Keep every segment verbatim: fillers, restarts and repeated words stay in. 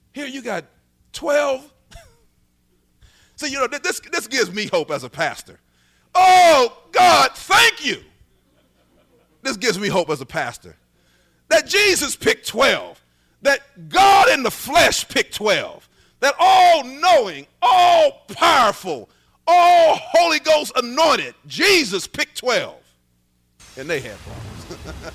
Here you got twelve. So, you know, this, this gives me hope as a pastor. Oh, God, thank you. This gives me hope as a pastor. That Jesus picked twelve. That God in the flesh picked twelve. That all-knowing, all-powerful, all Holy Ghost anointed Jesus picked twelve. And they had problems.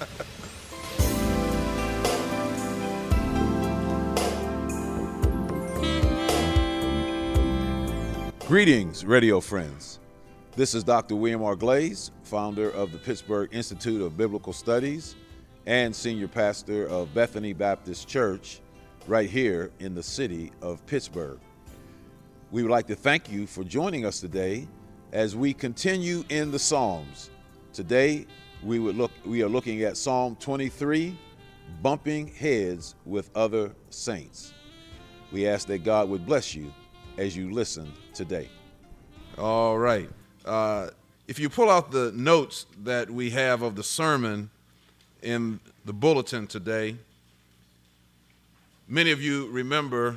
Greetings, radio friends. This is Doctor William R. Glaze, founder of the Pittsburgh Institute of Biblical Studies and senior pastor of Bethany Baptist Church right here in the city of Pittsburgh. We would like to thank you for joining us today as we continue in the Psalms. Today, we would look we are looking at Psalm twenty-three, Bumping Heads with Other Saints. We ask that God would bless you as you listen today. All right. Uh, if you pull out the notes that we have of the sermon in the bulletin today, many of you remember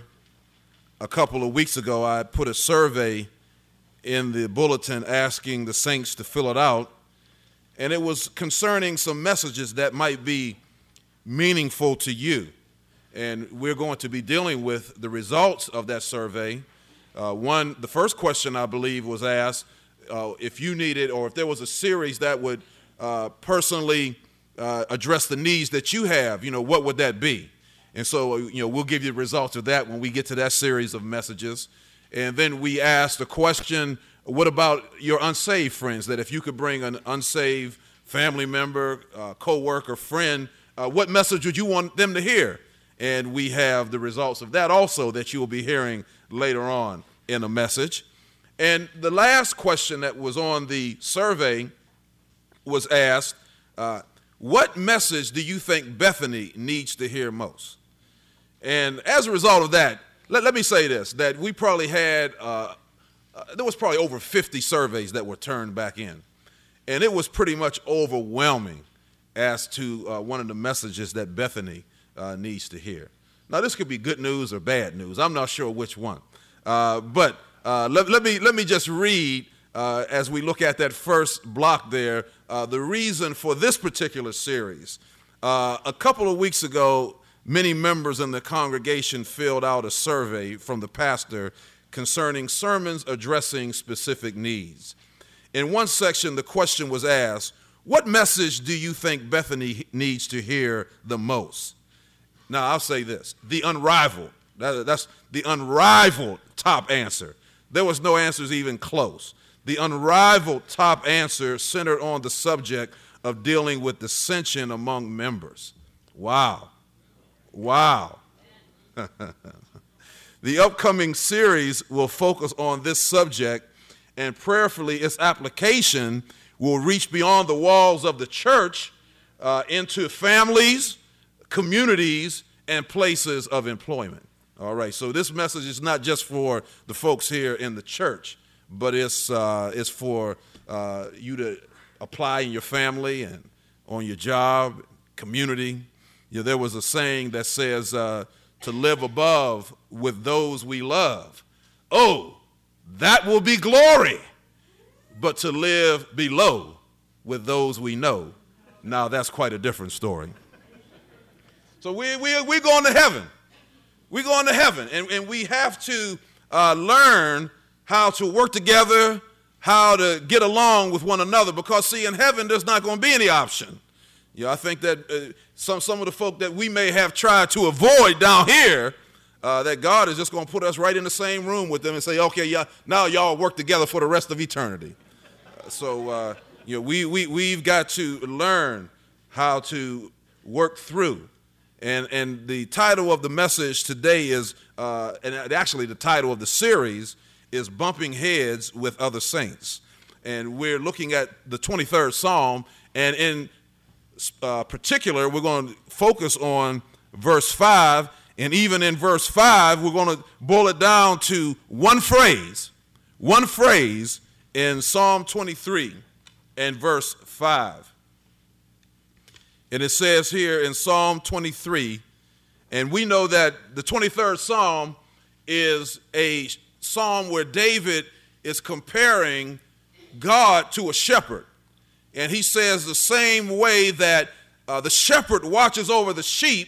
a couple of weeks ago I put a survey in the bulletin asking the saints to fill it out, and it was concerning some messages that might be meaningful to you. And we're going to be dealing with the results of that survey. Uh, one, the first question I believe was asked uh, if you needed, or if there was a series that would uh, personally uh, address the needs that you have, you know, what would that be? And so, you know, we'll give you the results of that when we get to that series of messages. And then we asked the question, what about your unsaved friends? That if you could bring an unsaved family member, uh, co-worker, friend, uh, what message would you want them to hear? And we have the results of that also that you will be hearing later on in a message. And the last question that was on the survey was asked, uh, what message do you think Bethany needs to hear most? And as a result of that, let, let me say this, that we probably had, uh, uh, there was probably over fifty surveys that were turned back in. And it was pretty much overwhelming as to uh, one of the messages that Bethany uh, needs to hear. Now, this could be good news or bad news. I'm not sure which one. Uh, but uh, let, let me let me just read, uh, as we look at that first block there, uh, the reason for this particular series. Uh, a couple of weeks ago, many members in the congregation filled out a survey from the pastor concerning sermons addressing specific needs. In one section, the question was asked, what message do you think Bethany needs to hear the most? Now, I'll say this, the unrivaled, that, that's the unrivaled top answer. There was no answers even close. The unrivaled top answer centered on the subject of dealing with dissension among members. Wow. Wow. The upcoming series will focus on this subject, and prayerfully its application will reach beyond the walls of the church uh, into families, communities, and places of employment. All right, so this message is not just for the folks here in the church, but it's uh, it's for uh, you to apply in your family and on your job, community. You know, there was a saying that says uh, to live above with those we love. Oh, that will be glory. But to live below with those we know, now that's quite a different story. So we, we, we're going to heaven. We're going to heaven, and, and we have to uh, learn how to work together, how to get along with one another, because, see, in heaven, there's not going to be any option. You know, I think that uh, some, some of the folk that we may have tried to avoid down here, uh, that God is just going to put us right in the same room with them and say, okay, yeah, now y'all work together for the rest of eternity. Uh, so, uh, you know, we, we, we've got to learn how to work through. And, and the title of the message today is, uh, and actually the title of the series is Bumping Heads with Other Saints. And we're looking at the twenty-third Psalm, and in uh, particular, we're going to focus on verse five, and even in verse five, we're going to boil it down to one phrase, one phrase in Psalm twenty-three and verse five. And it says here in Psalm twenty-three And we know that the twenty-third Psalm is a psalm where David is comparing God to a shepherd. And he says the same way that uh, the shepherd watches over the sheep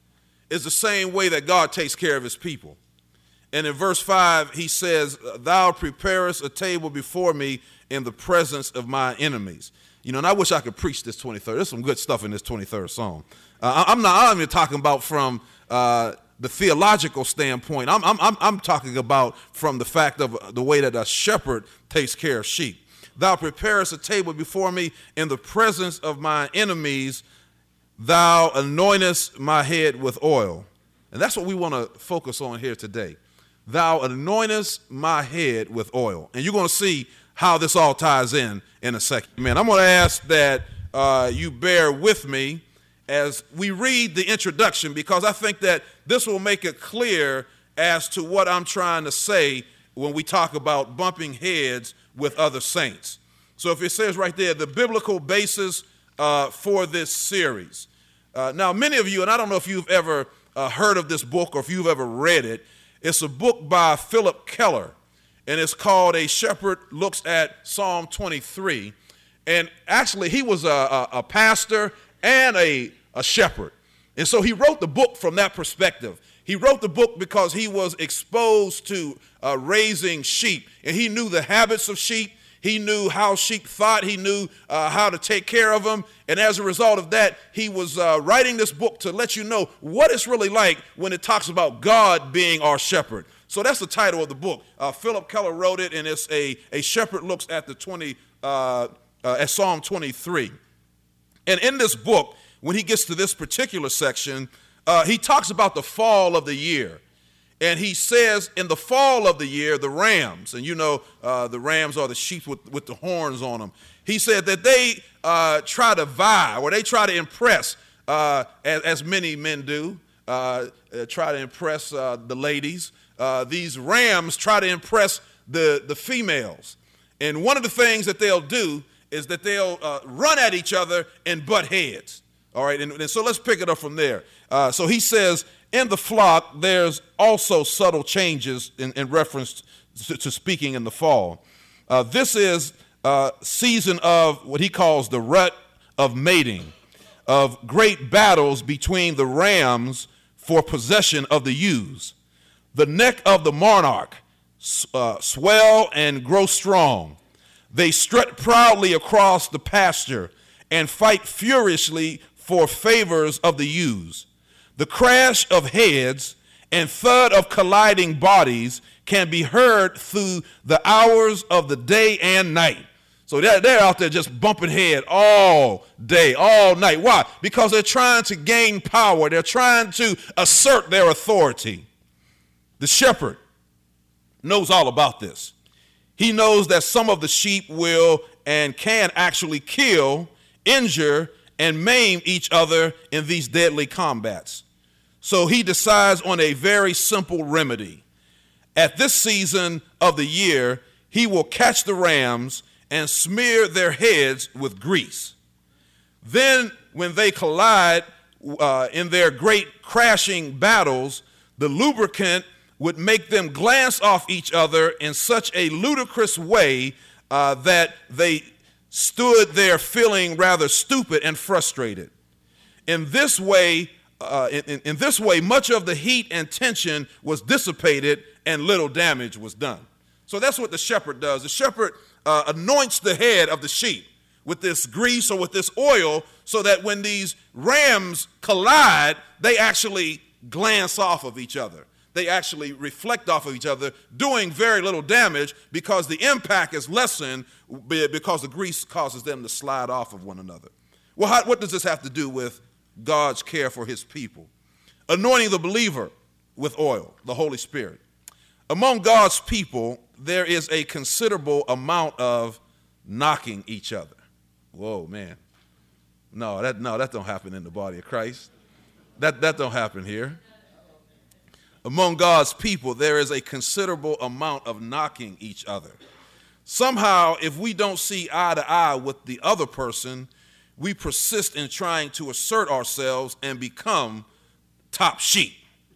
is the same way that God takes care of his people. And in verse five, he says, thou preparest a table before me in the presence of my enemies. You know, and I wish I could preach this twenty-third. There's some good stuff in this twenty-third Psalm. Uh, I'm not I'm even talking about from uh, the theological standpoint. I'm, I'm, I'm talking about from the fact of the way that a shepherd takes care of sheep. Thou preparest a table before me in the presence of my enemies. Thou anointest my head with oil. And that's what we want to focus on here today. Thou anointest my head with oil. And you're going to see how this all ties in in a second. Man, I'm going to ask that uh, you bear with me as we read the introduction, because I think that this will make it clear as to what I'm trying to say when we talk about bumping heads with other saints. So if it says right there, the biblical basis uh, for this series. Uh, now, many of you, and I don't know if you've ever uh, heard of this book or if you've ever read it, it's a book by Philip Keller, and it's called A Shepherd Looks at Psalm twenty-three. And actually, he was a, a, a pastor and a, a shepherd. And so he wrote the book from that perspective. He wrote the book because he was exposed to uh, raising sheep, and he knew the habits of sheep. He knew how sheep thought. He knew uh, how to take care of them. And as a result of that, he was uh, writing this book to let you know what it's really like when it talks about God being our shepherd. So that's the title of the book. Uh, Philip Keller wrote it, and it's a, a shepherd looks at the twenty uh, uh, at Psalm twenty-three. And in this book, when he gets to this particular section, uh, he talks about the fall of the year. And he says in the fall of the year, the rams, and you know uh, the rams are the sheep with, with the horns on them. He said that they uh, try to vie, or they try to impress, uh, as, as many men do, uh, uh, try to impress uh, the ladies. Uh, these rams try to impress the, the females. And one of the things that they'll do is that they'll uh, run at each other and butt heads. All right, and, and so let's pick it up from there. Uh, so he says, in the flock, there's also subtle changes in, in reference to, to speaking in the fall. Uh, this is a season of what he calls the rut of mating, of great battles between the rams for possession of the ewes. The neck of the monarch uh, swell and grow strong. They strut proudly across the pasture and fight furiously for favors of the ewes. The crash of heads and thud of colliding bodies can be heard through the hours of the day and night. So they're, they're out there just bumping head all day, all night. Why? Because they're trying to gain power. They're trying to assert their authority. The shepherd knows all about this. He knows that some of the sheep will and can actually kill, injure, and maim each other in these deadly combats. So he decides on a very simple remedy. At this season of the year, he will catch the rams and smear their heads with grease. Then, when they collide uh, in their great crashing battles, the lubricant would make them glance off each other in such a ludicrous way uh, that they stood there feeling rather stupid and frustrated. In this way, uh, in, in this way, much of the heat and tension was dissipated and little damage was done. So that's what the shepherd does. The shepherd uh, anoints the head of the sheep with this grease or with this oil so that when these rams collide, they actually glance off of each other. They actually reflect off of each other, doing very little damage because the impact is lessened because the grease causes them to slide off of one another. Well, how, what does this have to do with God's care for his people? Anointing the believer with oil, the Holy Spirit. Among God's people, there is a considerable amount of knocking each other. Whoa, man. No, that no, that don't happen in the body of Christ. That that don't happen here. Among God's people, there is a considerable amount of knocking each other. Somehow, if we don't see eye to eye with the other person, we persist in trying to assert ourselves and become top sheep.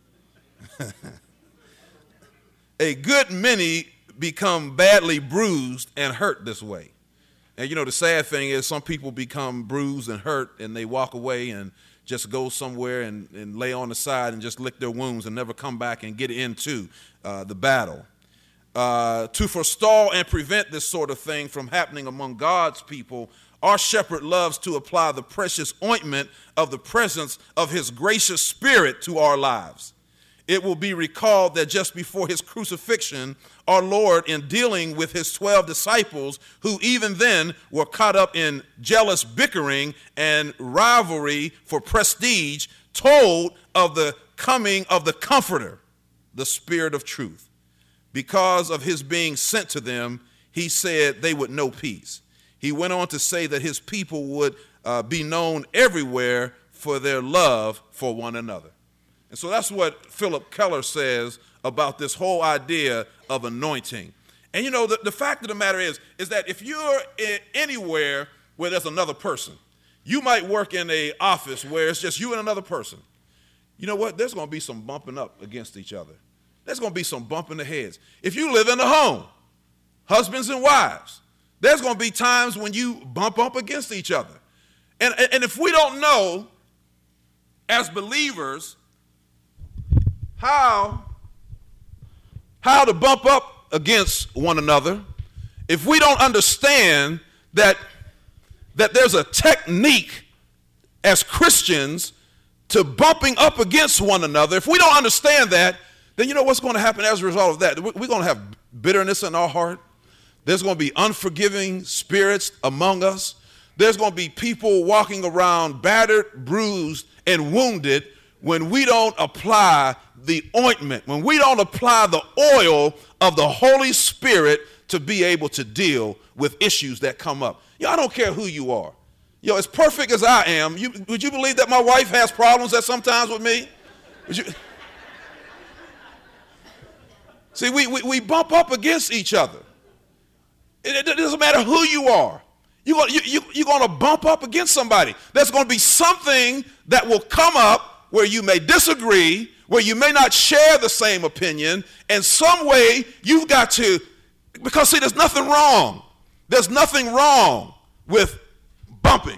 A good many become badly bruised and hurt this way. And you know, the sad thing is some people become bruised and hurt and they walk away and just go somewhere and, and lay on the side and just lick their wounds and never come back and get into uh, the battle. Uh, to forestall and prevent this sort of thing from happening among God's people, our shepherd loves to apply the precious ointment of the presence of his gracious spirit to our lives. It will be recalled that just before his crucifixion, our Lord, in dealing with his twelve disciples, who even then were caught up in jealous bickering and rivalry for prestige, told of the coming of the Comforter, the Spirit of truth. Because of his being sent to them, he said they would know peace. He went on to say that his people would uh, be known everywhere for their love for one another. And so that's what Philip Keller says about this whole idea of anointing. And you know, the, the fact of the matter is, is that if you're in anywhere where there's another person, you might work in an office where it's just you and another person. You know what? There's going to be some bumping up against each other. There's going to be some bumping the heads. If you live in a home, husbands and wives, there's going to be times when you bump up against each other. And, and if we don't know, as believers, how, how to bump up against one another, if we don't understand that, that there's a technique as Christians to bumping up against one another, if we don't understand that, then you know what's going to happen as a result of that? We're going to have bitterness in our heart. There's going to be unforgiving spirits among us. There's going to be people walking around battered, bruised, and wounded when we don't apply the ointment, when we don't apply the oil of the Holy Spirit to be able to deal with issues that come up. You know, I don't care who you are. You know, as perfect as I am, you, would you believe that my wife has problems that sometimes with me? Would you? See, we, we, we bump up against each other. It, it doesn't matter who you are. You're going you, you, you're going to bump up against somebody. There's going to be something that will come up where you may disagree, where you may not share the same opinion, and some way you've got to, because see, there's nothing wrong. There's nothing wrong with bumping.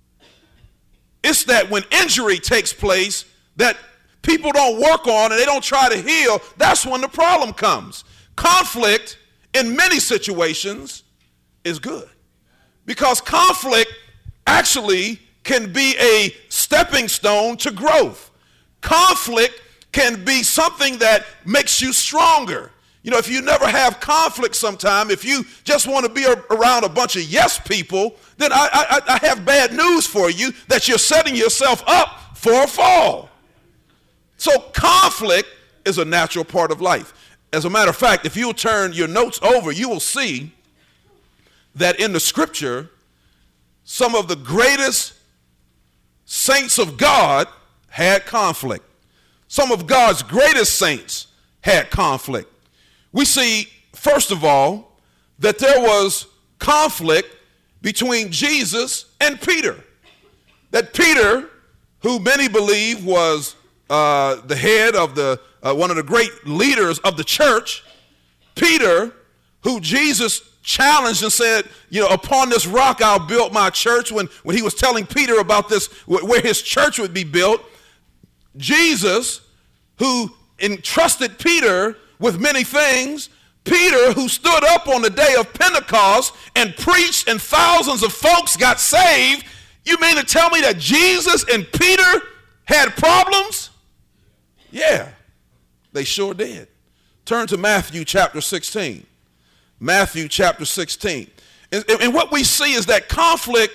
It's that when injury takes place that people don't work on and they don't try to heal, that's when the problem comes. Conflict in many situations is good because conflict actually can be a stepping stone to growth. Conflict can be something that makes you stronger. You know, if you never have conflict sometime, if you just want to be around a bunch of yes people, then I, I, I have bad news for you that you're setting yourself up for a fall. So conflict is a natural part of life. As a matter of fact, if you'll turn your notes over, you will see that in the scripture, some of the greatest saints of God had conflict. Some of God's greatest saints had conflict. We see, first of all, that there was conflict between Jesus and Peter. That Peter, who many believe was Uh, the head of the uh, one of the great leaders of the church, Peter, who Jesus challenged and said, you know, upon this rock I'll build my church, when, when he was telling Peter about this, where his church would be built. Jesus, who entrusted Peter with many things, Peter, who stood up on the day of Pentecost and preached and thousands of folks got saved. You mean to tell me that Jesus and Peter had problems? Yeah, they sure did. Turn to Matthew chapter sixteen. Matthew chapter sixteen. And, and what we see is that conflict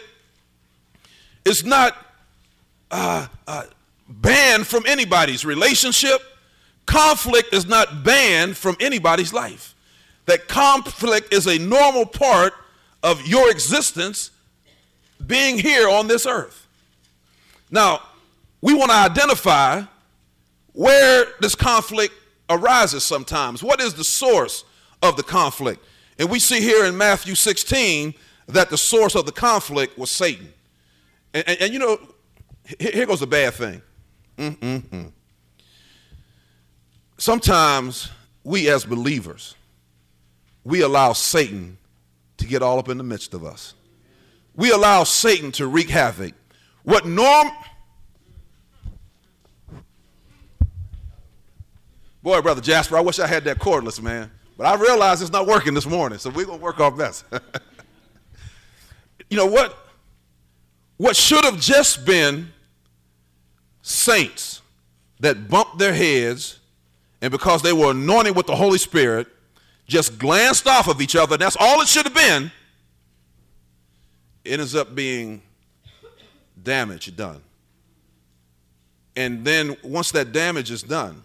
is not uh, uh, banned from anybody's relationship. Conflict is not banned from anybody's life. That conflict is a normal part of your existence being here on this earth. Now, we want to identify where this conflict arises sometimes. What is the source of the conflict? And we see here in Matthew sixteen that the source of the conflict was Satan. And, and, and you know, here goes the bad thing. Mm-mm-mm. Sometimes we as believers, we allow Satan to get all up in the midst of us. We allow Satan to wreak havoc. What norm... Boy, Brother Jasper, I wish I had that cordless, man. But I realize it's not working this morning, so we're going to work our best. You know what? What should have just been saints that bumped their heads, and because they were anointed with the Holy Spirit, just glanced off of each other, and that's all it should have been, it ends up being damage done. And then once that damage is done,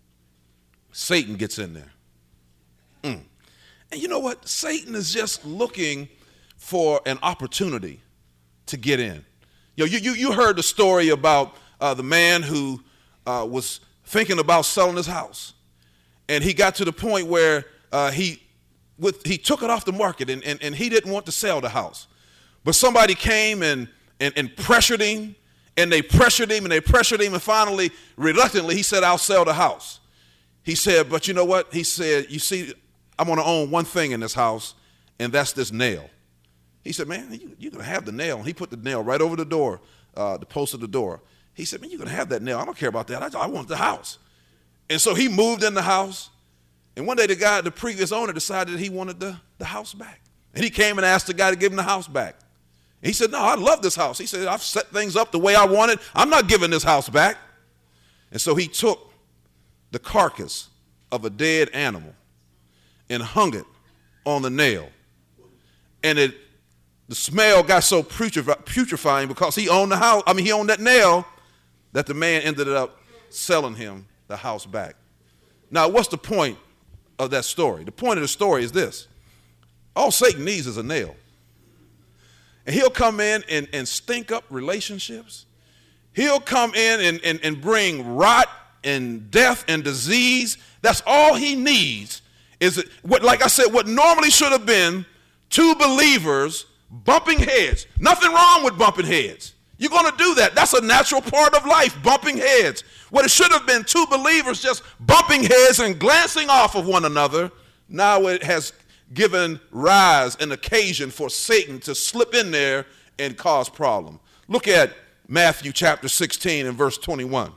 Satan gets in there. Mm. And you know what? Satan is just looking for an opportunity to get in. You know, you, you, you heard the story about uh, the man who uh, was thinking about selling his house. And he got to the point where uh, he with, he took it off the market, and, and, and he didn't want to sell the house. But somebody came and, and, and pressured him, and they pressured him, and they pressured him, and finally, reluctantly, he said, I'll sell the house. He said, but you know what? He said, you see, I'm going to own one thing in this house, and that's this nail. He said, man, you, you're going to have the nail. And he put the nail right over the door, uh, the post of the door. He said, man, you're going to have that nail. I don't care about that. I, I want the house. And so he moved in the house. And one day the guy, the previous owner, decided that he wanted the, the house back. And he came and asked the guy to give him the house back. And he said, no, I love this house. He said, I've set things up the way I wanted. I'm not giving this house back. And so he took the carcass of a dead animal and hung it on the nail. And it the smell got so putrefying because he owned the house, I mean, he owned that nail, that the man ended up selling him the house back. Now, what's the point of that story? The point of the story is this. All Satan needs is a nail. And he'll come in and, and stink up relationships. He'll come in and, and, and bring rot and death and disease. That's all he needs. Is it, what, like I said, what normally should have been two believers bumping heads. Nothing wrong with bumping heads. You're going to do that. That's a natural part of life, bumping heads. What it should have been two believers just bumping heads and glancing off of one another, now it has given rise and occasion for Satan to slip in there and cause problem. Look at Matthew chapter sixteen and verse twenty-one.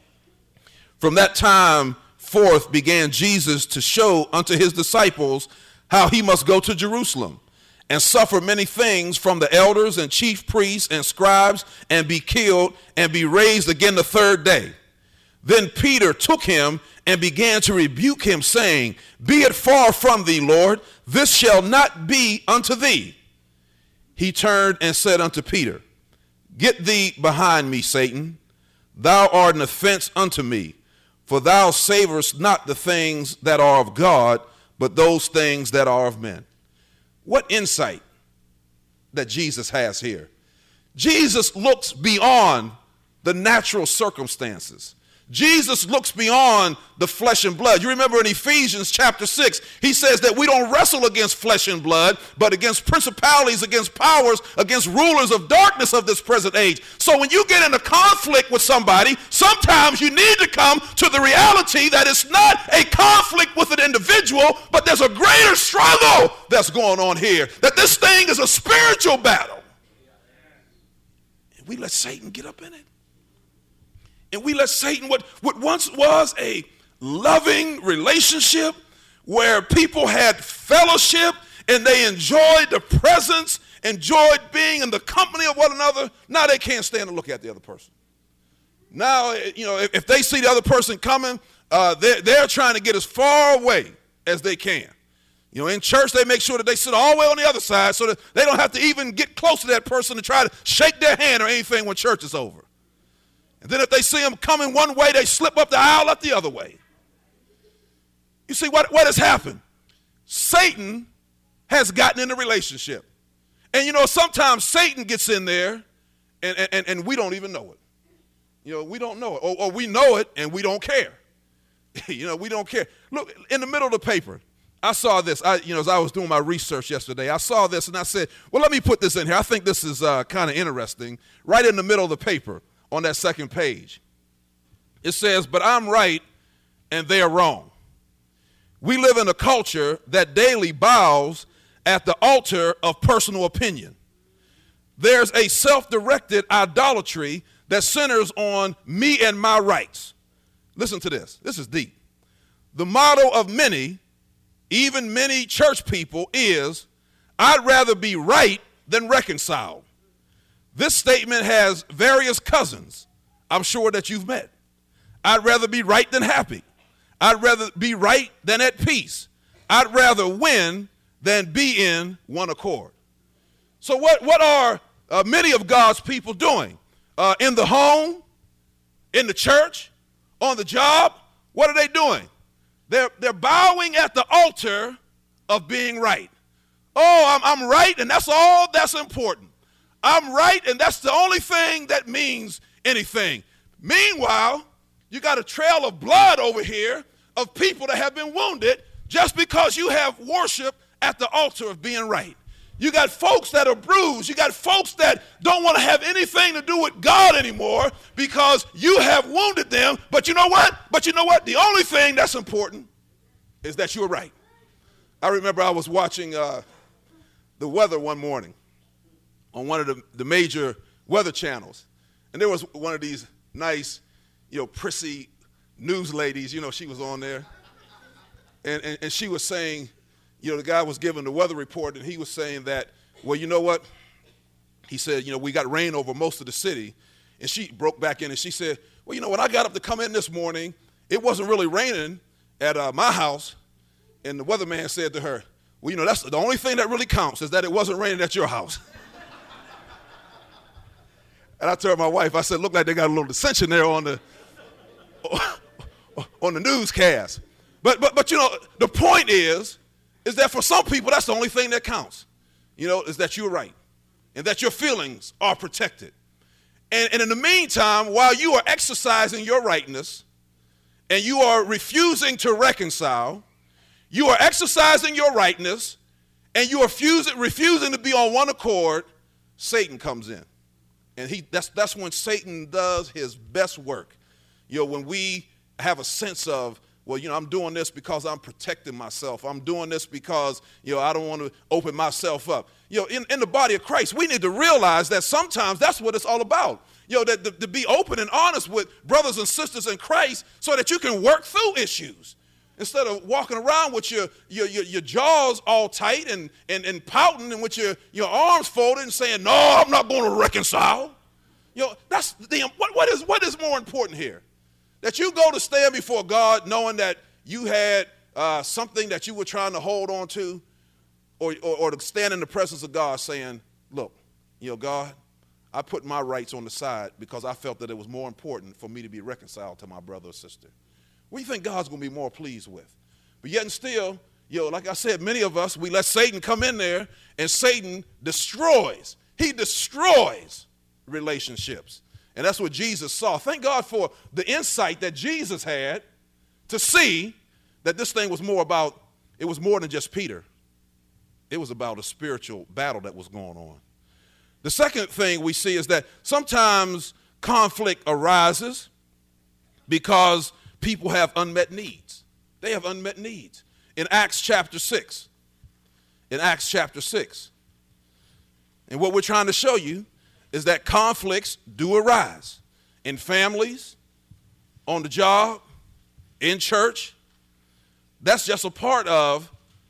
From that time forth began Jesus to show unto his disciples how he must go to Jerusalem and suffer many things from the elders and chief priests and scribes, and be killed and be raised again the third day. Then Peter took him and began to rebuke him, saying, Be it far from thee, Lord, this shall not be unto thee. He turned and said unto Peter, Get thee behind me, Satan. Thou art an offense unto me, for thou savorest not the things that are of God, but those things that are of men. What insight that Jesus has here. Jesus looks beyond the natural circumstances. Jesus looks beyond the flesh and blood. You remember in Ephesians chapter six, he says that we don't wrestle against flesh and blood, but against principalities, against powers, against rulers of darkness of this present age. So when you get in a conflict with somebody, sometimes you need to come to the reality that it's not a conflict with an individual, but there's a greater struggle that's going on here, that this thing is a spiritual battle. And we let Satan get up in it. And we let Satan, what, what once was a loving relationship where people had fellowship and they enjoyed the presence, enjoyed being in the company of one another, now they can't stand to look at the other person. Now, you know, if, if they see the other person coming, uh, they're, they're trying to get as far away as they can. You know, in church, they make sure that they sit all the way on the other side so that they don't have to even get close to that person to try to shake their hand or anything when church is over. And then if they see them coming one way, they slip up the aisle up the other way. You see what, what has happened? Satan has gotten in a relationship. And, you know, sometimes Satan gets in there and, and, and we don't even know it. You know, we don't know it. Or, or we know it and we don't care. You know, we don't care. Look, in the middle of the paper, I saw this. I, you know, as I was doing my research yesterday, I saw this and I said, well, let me put this in here. I think this is uh, kind of interesting. Right in the middle of the paper, on that second page, it says, but I'm right and they are wrong. We live in a culture that daily bows at the altar of personal opinion. There's a self-directed idolatry that centers on me and my rights. Listen to this. This is deep. The motto of many, even many church people, is, I'd rather be right than reconciled. This statement has various cousins I'm sure that you've met. I'd rather be right than happy. I'd rather be right than at peace. I'd rather win than be in one accord. So what, what are uh, many of God's people doing? Uh, in the home, in the church, on the job, what are they doing? They're, they're bowing at the altar of being right. Oh, I'm, I'm right, and that's all that's important. I'm right, and that's the only thing that means anything. Meanwhile, you got a trail of blood over here of people that have been wounded just because you have worship at the altar of being right. You got folks that are bruised. You got folks that don't want to have anything to do with God anymore because you have wounded them. But you know what? But you know what? The only thing that's important is that you're right. I remember I was watching uh, the weather one morning on one of the, the major weather channels. And there was one of these nice, you know, prissy news ladies, you know, she was on there. And, and, and she was saying, you know, the guy was giving the weather report, and he was saying that, well, you know what? He said, you know, we got rain over most of the city. And she broke back in, and she said, well, you know, when I got up to come in this morning, it wasn't really raining at uh, my house. And the weatherman said to her, well, you know, that's the only thing that really counts is that it wasn't raining at your house. And I told my wife, I said, look like they got a little dissension there on the on the newscast. But but but you know, the point is, is that for some people, that's the only thing that counts. You know, is that you're right and that your feelings are protected. And, and in the meantime, while you are exercising your rightness and you are refusing to reconcile, you are exercising your rightness and you are refusing, refusing to be on one accord, Satan comes in. And he that's that's when Satan does his best work. You know, when we have a sense of, well, you know, I'm doing this because I'm protecting myself. I'm doing this because, you know, I don't want to open myself up. You know, in, in the body of Christ, we need to realize that sometimes that's what it's all about. You know, that to, to be open and honest with brothers and sisters in Christ so that you can work through issues. Instead of walking around with your your, your, your jaws all tight and, and, and pouting and with your, your arms folded and saying, no, I'm not going to reconcile. You know, that's the, what, what is what is more important here? That you go to stand before God knowing that you had uh, something that you were trying to hold on to, or, or, or to stand in the presence of God saying, look, you know, God, I put my rights on the side because I felt that it was more important for me to be reconciled to my brother or sister. What do you think God's going to be more pleased with? But yet and still, you know, like I said, many of us, we let Satan come in there, and Satan destroys. He destroys relationships. And that's what Jesus saw. Thank God for the insight that Jesus had to see that this thing was more about, it was more than just Peter. It was about a spiritual battle that was going on. The second thing we see is that sometimes conflict arises because people have unmet needs. They have unmet needs. In Acts chapter six, in Acts chapter six, and what we're trying to show you is that conflicts do arise in families, on the job, in church. That's just a part of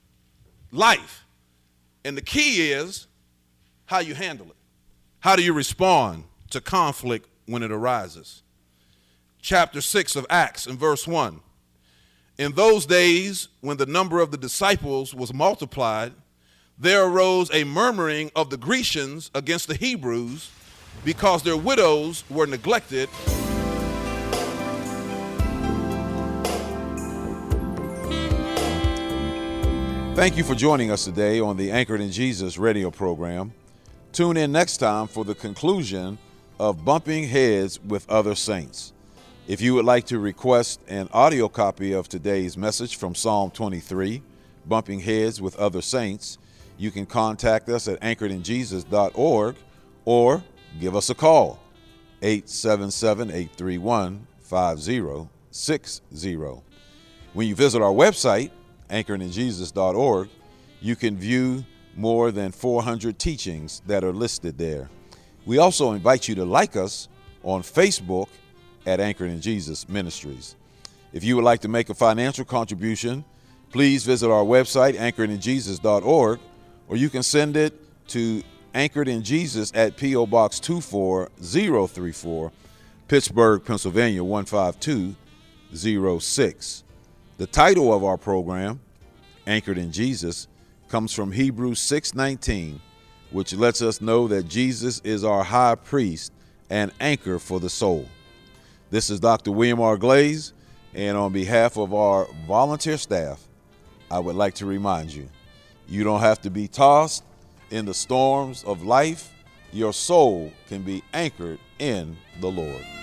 life. And the key is how you handle it. How do you respond to conflict when it arises? Chapter six of Acts in verse one. In those days, when the number of the disciples was multiplied, there arose a murmuring of the Grecians against the Hebrews because their widows were neglected. Thank you for joining us today on the Anchored in Jesus radio program. Tune in next time for the conclusion of Bumping Heads with Other Saints. If you would like to request an audio copy of today's message from Psalm twenty-three, Bumping Heads with Other Saints, you can contact us at anchored in jesus dot org or give us a call, eight seven seven, eight three one, five zero six zero. When you visit our website, anchored in jesus dot org, you can view more than four hundred teachings that are listed there. We also invite you to like us on Facebook at Anchored in Jesus Ministries. If you would like to make a financial contribution, please visit our website, anchored in jesus dot org, or you can send it to Anchored in Jesus at P O Box two four zero three four, Pittsburgh, Pennsylvania one five two zero six. The title of our program, Anchored in Jesus, comes from Hebrews six nineteen, which lets us know that Jesus is our high priest and anchor for the soul. This is Doctor William R. Glaze, and on behalf of our volunteer staff, I would like to remind you, you don't have to be tossed in the storms of life. Your soul can be anchored in the Lord.